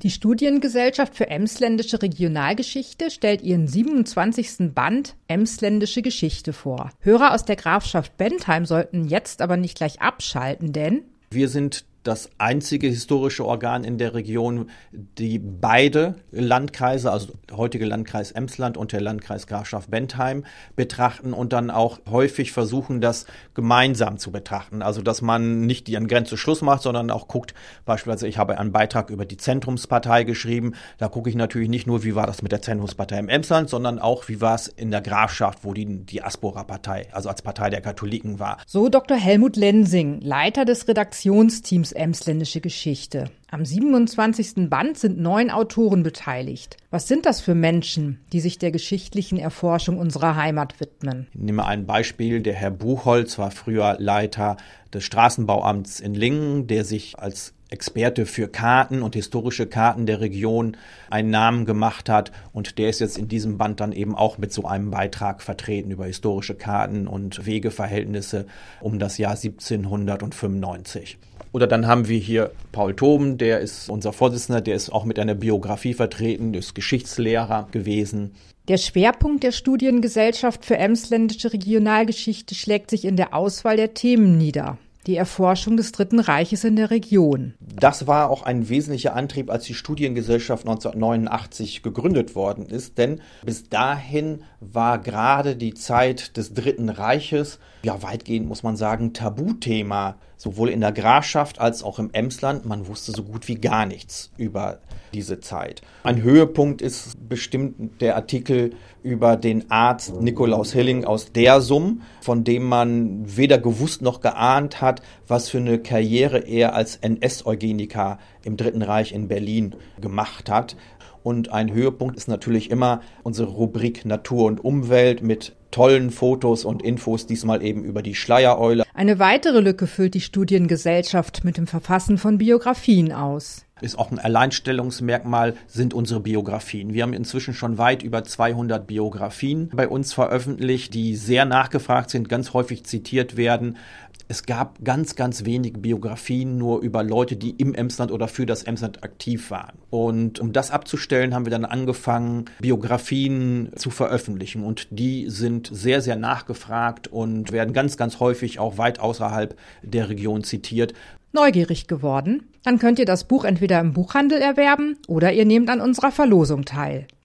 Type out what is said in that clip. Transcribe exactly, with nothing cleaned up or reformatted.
Die Studiengesellschaft für Emsländische Regionalgeschichte stellt ihren siebenundzwanzigsten Band Emsländische Geschichte vor. Hörer aus der Grafschaft Bentheim sollten jetzt aber nicht gleich abschalten, denn wir sind das einzige historische Organ in der Region, die beide Landkreise, also der heutige Landkreis Emsland und der Landkreis Grafschaft Bentheim, betrachten und dann auch häufig versuchen, das gemeinsam zu betrachten. Also dass man nicht die an Grenze Schluss macht, sondern auch guckt, beispielsweise ich habe einen Beitrag über die Zentrumspartei geschrieben, da gucke ich natürlich nicht nur, wie war das mit der Zentrumspartei im Emsland, sondern auch, wie war es in der Grafschaft, wo die Diaspora-Partei, also als Partei der Katholiken war. So Doktor Helmut Lensing, Leiter des Redaktionsteams Emsländische Geschichte. Am siebenundzwanzigsten Band sind neun Autoren beteiligt. Was sind das für Menschen, die sich der geschichtlichen Erforschung unserer Heimat widmen? Ich nehme ein Beispiel. Der Herr Buchholz war früher Leiter des Straßenbauamts in Lingen, der sich als Experte für Karten und historische Karten der Region einen Namen gemacht hat. Und der ist jetzt in diesem Band dann eben auch mit so einem Beitrag vertreten über historische Karten und Wegeverhältnisse um das Jahr siebzehnhundertfünfundneunzig. Oder dann haben wir hier Paul Toben, der ist unser Vorsitzender, der ist auch mit einer Biografie vertreten, der ist Geschichtslehrer gewesen. Der Schwerpunkt der Studiengesellschaft für Emsländische Regionalgeschichte schlägt sich in der Auswahl der Themen nieder. Die Erforschung des Dritten Reiches in der Region. Das war auch ein wesentlicher Antrieb, als die Studiengesellschaft neunzehnhundertneunundachtzig gegründet worden ist. Denn bis dahin war gerade die Zeit des Dritten Reiches, ja weitgehend muss man sagen, Tabuthema. Sowohl in der Grafschaft als auch im Emsland. Man wusste so gut wie gar nichts über diese Zeit. Ein Höhepunkt ist bestimmt der Artikel über den Arzt Nikolaus Hilling aus Dersum, von dem man weder gewusst noch geahnt hat, was für eine Karriere er als N S-Eugeniker im Dritten Reich in Berlin gemacht hat. Und ein Höhepunkt ist natürlich immer unsere Rubrik Natur und Umwelt mit tollen Fotos und Infos, diesmal eben über die Schleiereule. Eine weitere Lücke füllt die Studiengesellschaft mit dem Verfassen von Biografien aus. Ist auch ein Alleinstellungsmerkmal, sind unsere Biografien. Wir haben inzwischen schon weit über zweihundert Biografien bei uns veröffentlicht, die sehr nachgefragt sind, ganz häufig zitiert werden. Es gab ganz, ganz wenig Biografien nur über Leute, die im Emsland oder für das Emsland aktiv waren. Und um das abzustellen, haben wir dann angefangen, Biografien zu veröffentlichen. Und die sind sehr, sehr nachgefragt und werden ganz, ganz häufig auch weit außerhalb der Region zitiert. Neugierig geworden? Dann könnt ihr das Buch entweder im Buchhandel erwerben oder ihr nehmt an unserer Verlosung teil.